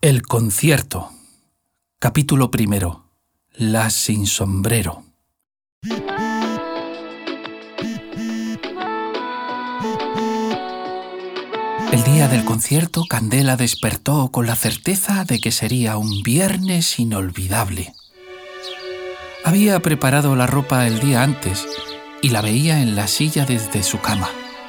El concierto. Capítulo 1. Las sin sombrero. El día del concierto, Candela despertó con la certeza de que sería un viernes inolvidable. Había preparado la ropa el día antes y la veía en la silla desde su cama.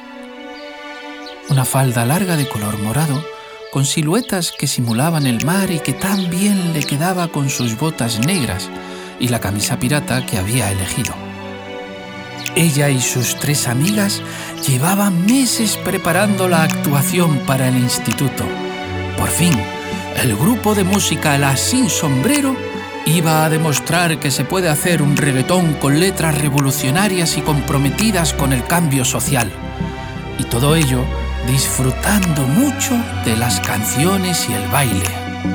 Una falda larga de color morado, con siluetas que simulaban el mar y que tan bien le quedaba con sus botas negras y la camisa pirata que había elegido. Ella y sus 3 amigas llevaban meses preparando la actuación para el instituto. Por fin, el grupo de música Las Sin Sombrero iba a demostrar que se puede hacer un reggaetón con letras revolucionarias y comprometidas con el cambio social. Y todo ello disfrutando mucho de las canciones y el baile.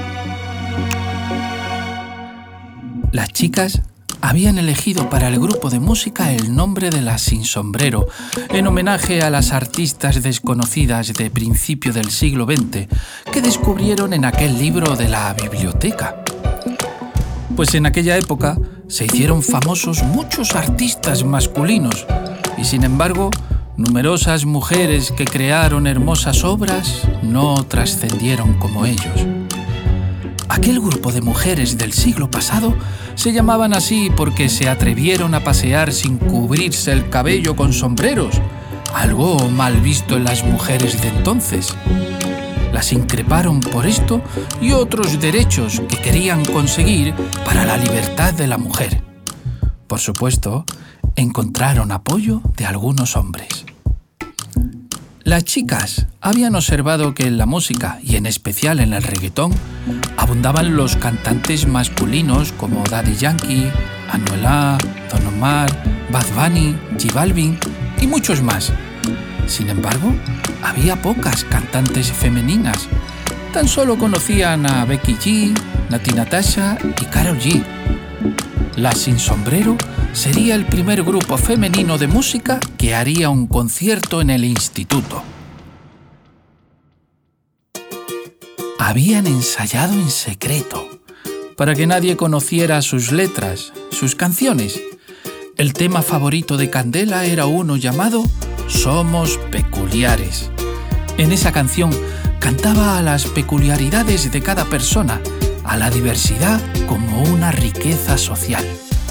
Las chicas habían elegido para el grupo de música el nombre de Las Sin Sombrero, en homenaje a las artistas desconocidas de principio del siglo XX que descubrieron en aquel libro de la biblioteca. Pues en aquella época se hicieron famosos muchos artistas masculinos y, sin embargo, numerosas mujeres que crearon hermosas obras no trascendieron como ellos. Aquel grupo de mujeres del siglo pasado se llamaban así porque se atrevieron a pasear sin cubrirse el cabello con sombreros, algo mal visto en las mujeres de entonces. Las increparon por esto y otros derechos que querían conseguir para la libertad de la mujer. Por supuesto, encontraron apoyo de algunos hombres. Las chicas habían observado que en la música, y en especial en el reggaetón, abundaban los cantantes masculinos como Daddy Yankee, Anuel A, Don Omar, Bad Bunny, J Balvin y muchos más. Sin embargo, había pocas cantantes femeninas. Tan solo conocían a Becky G, Nati Natasha y Karol G. Las Sin Sombrero sería el primer grupo femenino de música que haría un concierto en el instituto. Habían ensayado en secreto, para que nadie conociera sus letras, sus canciones. El tema favorito de Candela era uno llamado Somos Peculiares. En esa canción cantaba a las peculiaridades de cada persona, a la diversidad como una riqueza social.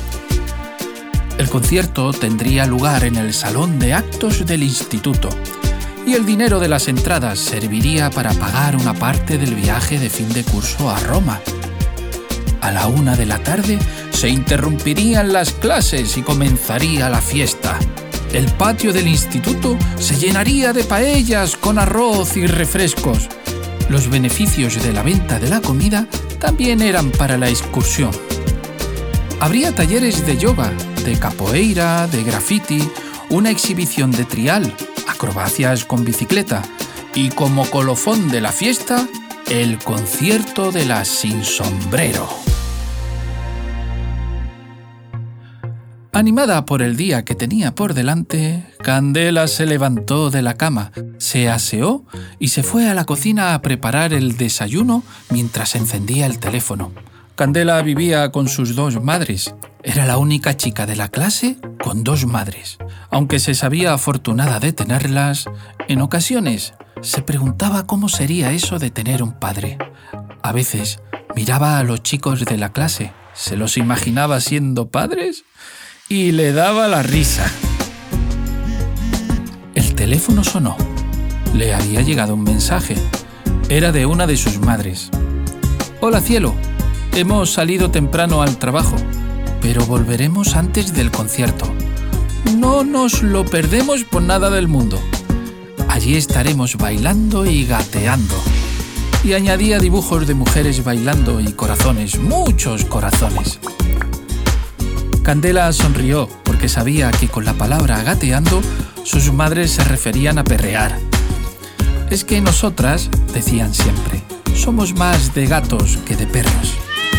El concierto tendría lugar en el salón de actos del instituto y el dinero de las entradas serviría para pagar una parte del viaje de fin de curso a Roma. A la 1 de la tarde se interrumpirían las clases y comenzaría la fiesta. El patio del instituto se llenaría de paellas con arroz y refrescos. Los beneficios de la venta de la comida también eran para la excursión. Habría talleres de yoga, de capoeira, de graffiti, una exhibición de trial, acrobacias con bicicleta y, como colofón de la fiesta, el concierto de Las Sin Sombrero. Animada por el día que tenía por delante, Candela se levantó de la cama, se aseó y se fue a la cocina a preparar el desayuno mientras encendía el teléfono. Candela vivía con sus 2 madres. Era la única chica de la clase con 2 madres. Aunque se sabía afortunada de tenerlas, en ocasiones se preguntaba cómo sería eso de tener un padre. A veces miraba a los chicos de la clase, se los imaginaba siendo padres y le daba la risa. El teléfono sonó. Le había llegado un mensaje. Era de una de sus madres. «Hola, cielo. Hemos salido temprano al trabajo, pero volveremos antes del concierto. No nos lo perdemos por nada del mundo. Allí estaremos bailando y gateando». Y añadía dibujos de mujeres bailando y corazones, muchos corazones. Candela sonrió porque sabía que con la palabra gateando sus madres se referían a perrear. «Es que nosotras», decían siempre, «somos más de gatos que de perros».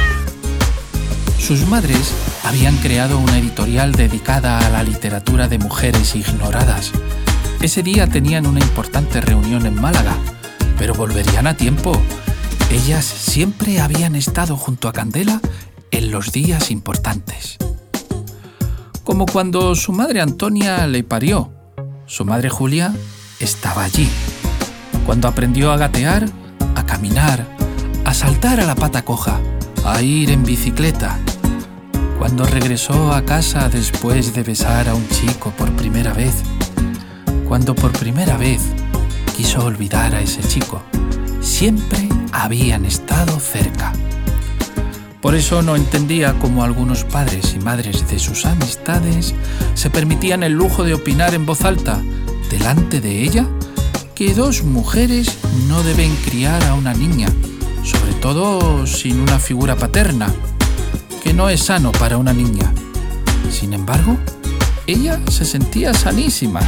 Sus madres habían creado una editorial dedicada a la literatura de mujeres ignoradas. Ese día tenían una importante reunión en Málaga, pero volverían a tiempo Ellas siempre habían estado junto a Candela en los días importantes. Como cuando su madre Antonia le parió, su madre Julia estaba allí. Cuando aprendió a gatear, a caminar, a saltar a la pata coja, a ir en bicicleta. Cuando regresó a casa después de besar a un chico por primera vez. Cuando por primera vez quiso olvidar a ese chico. Siempre habían estado cerca. Por eso no entendía cómo algunos padres y madres de sus amistades se permitían el lujo de opinar en voz alta, delante de ella, que dos mujeres no deben criar a una niña, sobre todo sin una figura paterna, que no es sano para una niña. Sin embargo, ella se sentía sanísima.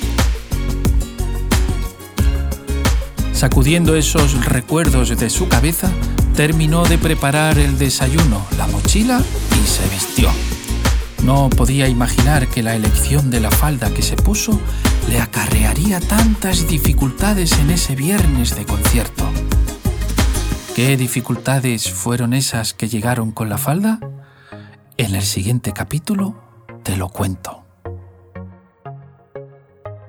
Sacudiendo esos recuerdos de su cabeza, terminó de preparar el desayuno, la mochila y se vistió. No podía imaginar que la elección de la falda que se puso le acarrearía tantas dificultades en ese viernes de concierto. ¿Qué dificultades fueron esas que llegaron con la falda? En el siguiente capítulo te lo cuento.